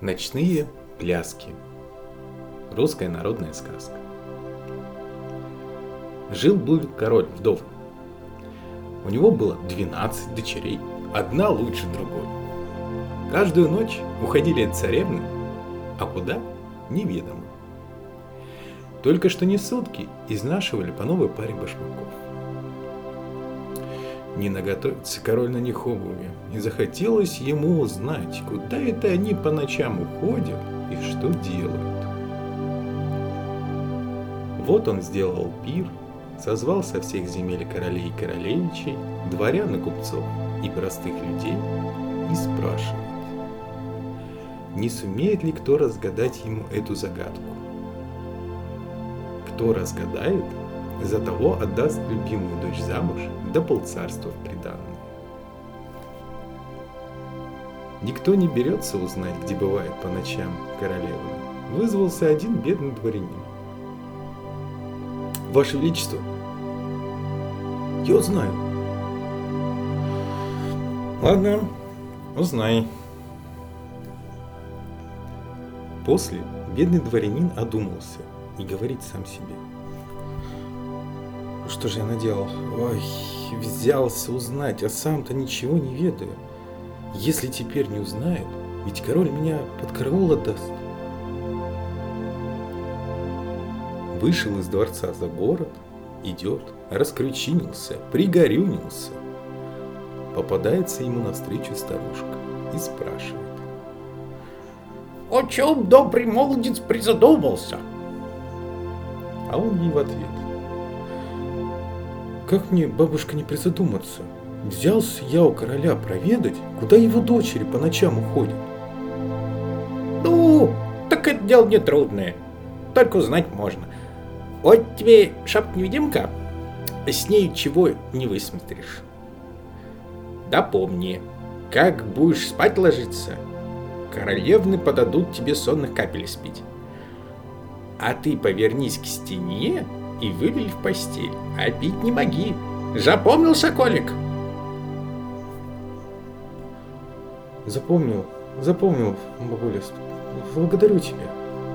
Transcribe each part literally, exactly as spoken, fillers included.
Ночные пляски. Русская народная сказка. Жил-был король вдовый. У него было двенадцать дочерей, одна лучше другой. Каждую ночь уходили от царевны, а куда – неведомо. Только что не сутки изнашивали по новой паре башмаков. Не наготовится король на них обуви, и захотелось ему узнать, куда это они по ночам уходят и что делают. Вот он сделал пир, созвал со всех земель королей и королевичей, дворян и купцов и простых людей и спрашивает, не сумеет ли кто разгадать ему эту загадку. Кто разгадает, за того отдаст любимую дочь замуж, да полцарства в приданое. Никто не берется узнать, где бывает по ночам королевна. Вызвался один бедный дворянин. Ваше Величество, я узнаю. Ладно, узнай. После бедный дворянин одумался и говорит сам себе. Что же я наделал? Ой, взялся узнать, а сам-то ничего не ведаю. Если теперь не узнает, ведь король меня под караул отдаст. Вышел из дворца за город, идет, раскручинился, пригорюнился. Попадается ему навстречу старушка и спрашивает. О чем добрый молодец призадумался? А он ей в ответ. Как мне, бабушка, не призадуматься? Взялся я у короля проведать, куда его дочери по ночам уходят. Ну, так это дело нетрудное, только узнать можно. Вот тебе шапка-невидимка, с ней чего не высмотришь. Да помни, как будешь спать ложиться, королевны подадут тебе сонных капель спить. А ты повернись к стене и вылезь в постель, а пить не моги. Запомнил, соколик? Запомнил, запомнил, бабуля. Благодарю тебя.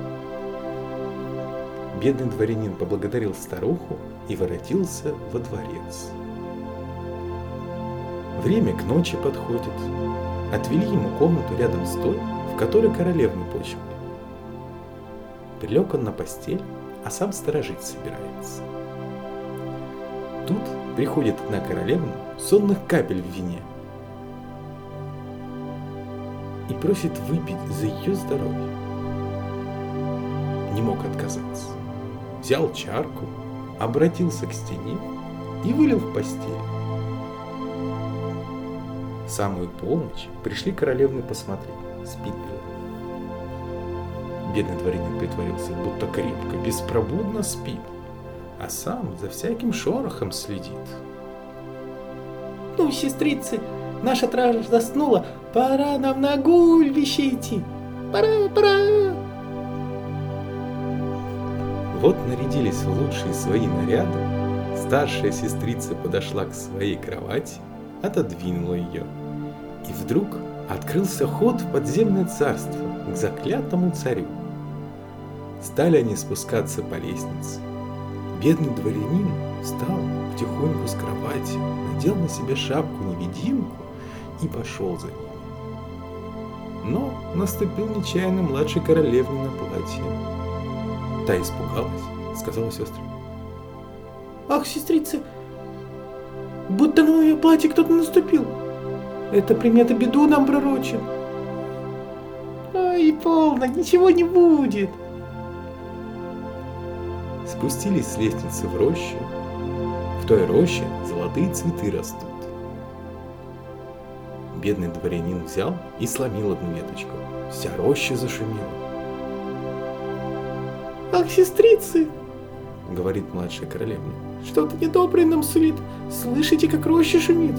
Бедный дворянин поблагодарил старуху и воротился во дворец. Время к ночи подходит. Отвели ему комнату рядом с той, в которой королевны почивали. Прилег он на постель, а сам сторожить собирается. Тут приходит одна королевна сонных капель в вине и просит выпить за ее здоровье. Не мог отказаться. Взял чарку, обратился к стене и вылил в постель. В самую полночь пришли королевны посмотреть, спит ли он. Бедный дворянин притворился, будто крепко, беспробудно спит, а сам за всяким шорохом следит. Ну, сестрицы, наша стража заснула, пора нам на гульбище идти. Пора, пора. Вот нарядились в лучшие свои наряды, старшая сестрица подошла к своей кровати, отодвинула ее, и вдруг открылся ход в подземное царство к заклятому царю. Стали они спускаться по лестнице. Бедный дворянин встал потихоньку с кровати, надел на себя шапку-невидимку и пошел за ними. Но наступил нечаянно младшей королевне на платье. Та испугалась, сказала сестрам. Ах, сестрицы, будто на мое платье кто-то наступил. Эта примета беду нам пророчит. Ой, полно, ничего не будет. Спустились с лестницы в рощу. В той роще золотые цветы растут. Бедный дворянин взял и сломил одну веточку. Вся роща зашумела. Ах, сестрицы, говорит младшая королевна, что-то недоброе нам сулит. Слышите, как роща шумит?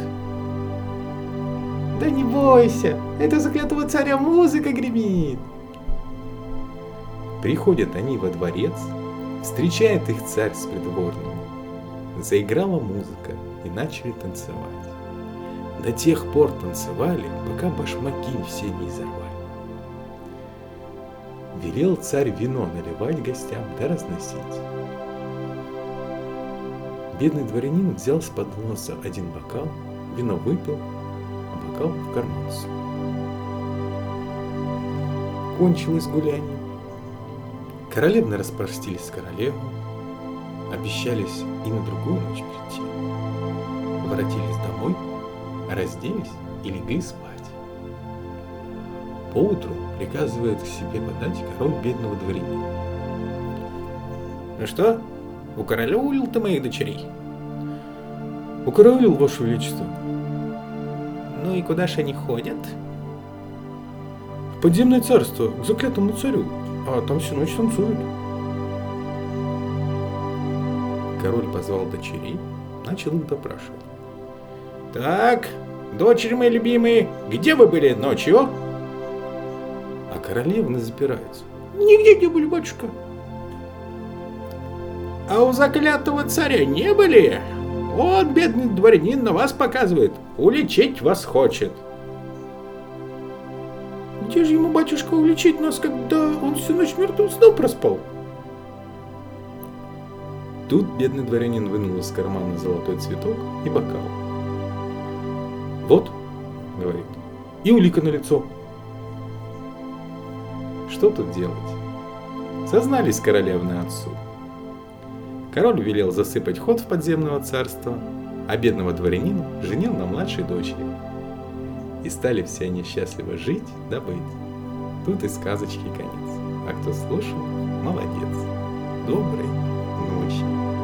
Да не бойся, это заклятого царя музыка гремит. Приходят они во дворец, встречает их царь с придворными. Заиграла музыка и начали танцевать. До тех пор танцевали, пока башмаки все не изорвали. велел царь вино наливать гостям да разносить. Бедный дворянин взял с подноса один бокал, вино выпил, а бокал в карман сунул. Кончилось гуляние. Королевны распростились с королевой, обещались и на другую ночь прийти. Воротились домой, разделись и легли спать. Поутру приказывает к себе подать король бедного дворянина. Ну что, укараулил ты моих дочерей? Укараулил, ваше величество. Ну и куда ж они ходят? В подземное царство, к заклятому царю, а там всю ночь танцуют. Король позвал дочерей, начал их допрашивать. Так, дочери мои любимые, где вы были ночью? А королевны запираются. Нигде не были, батюшка. А у заклятого царя не были? Он, бедный дворянин, на вас показывает, уличить вас хочет. Где же ему, батюшка, уличить нас, когда он всю ночь мертвым сном проспал? Тут бедный дворянин вынул из кармана золотой цветок и бокал. Вот, говорит, и улика на лицо. Что тут делать? Сознались королевны отцу. Король велел засыпать ход в подземного царства, а бедного дворянина женил на младшей дочери. И стали все они счастливо жить да быть. Тут и сказочки конец. А кто слушал, молодец. Доброй ночи.